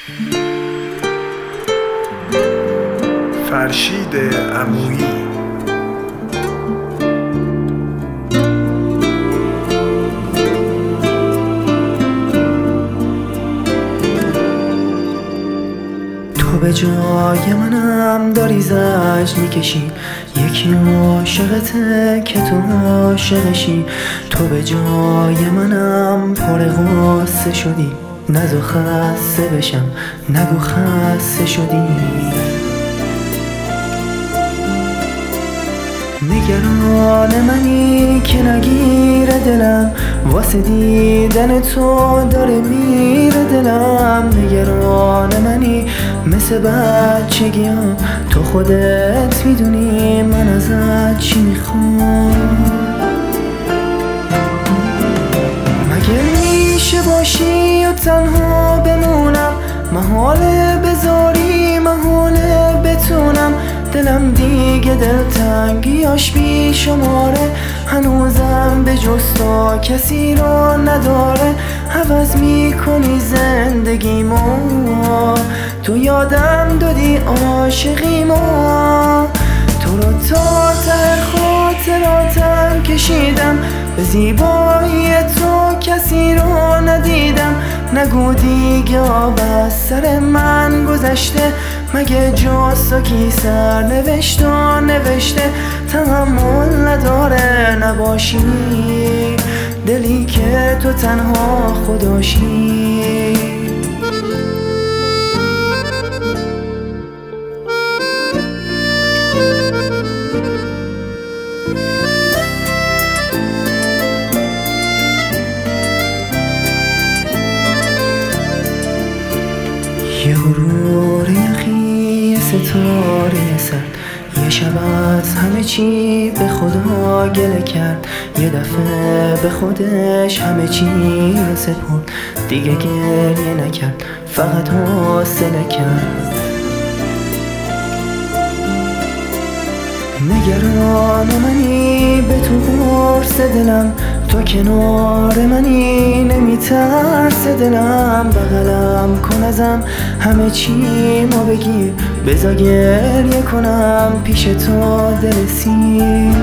فرشید عمویی. تو به جای منم داری زجر میکشی، یکی عاشقته که تو عاشقشی. تو به جای منم پر غصه شدی، نزو خسته بشم نگو خسته شدی. نگران منی که نگیره دلم، واسه دیدن تو داره میره دلم. نگران منی مثل بچگیام، تو خودت میدونی من ازت چی میخوام. مگه میشه باشی و تنها بمونم، محاله بذاری محاله بتونم. دلم دیگه دلتنگیاش بی شماره، هنوزم به جز تو کسی رو نداره. عوض میکنی زندگیمو، تو یادم دادی عاشقیمو. تو رو تا ته خاطراتم کشیدم، به زیبایی تو کسی رو ندیدم. نگو دیگه آب از سر من گذشته، مگه جز تو کی سر نوشته. تحمل نداره نباشی، دلی که تو تنها خداشی. یه غرور یخی ستاره سرد، یه شب از همه چی به خدا گله کرد. یه دفعه به خودش همه چی رو سپرد، دیگه گریه نکرد فقط حوصله کرد. نگران منی به تو قرص دلم، تو کنار منی نمیترس دلم. بغلم کن ازم همه چی ما بگیر، بذار گریه کنم پیش تو دل سیر.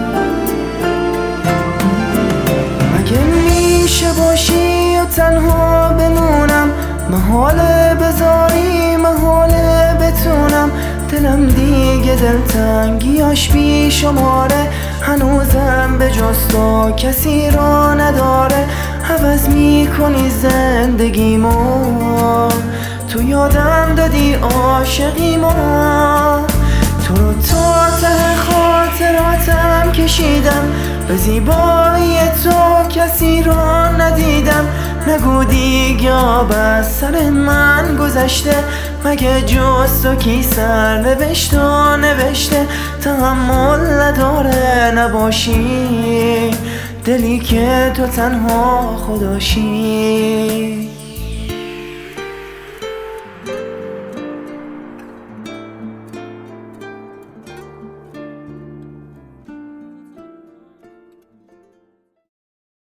مگه میشه باشی و تنها بمونم، محاله بذاری محاله بتونم. دلم دیگه دلتنگیاش بی شماره، هنوزم به جز تو کسی رو نداره. عوض میکنی زندگیمو، تو یادم دادی عاشقیمو. تو رو تا ته خاطراتم کشیدم، به زیبایی تو کسی رو ندیدم. نگو دیگه آب از سر من گذشته، مگه جز تو کی سر نوشته. تحمل نداره نباشی، دلی که تو تنها خداشی.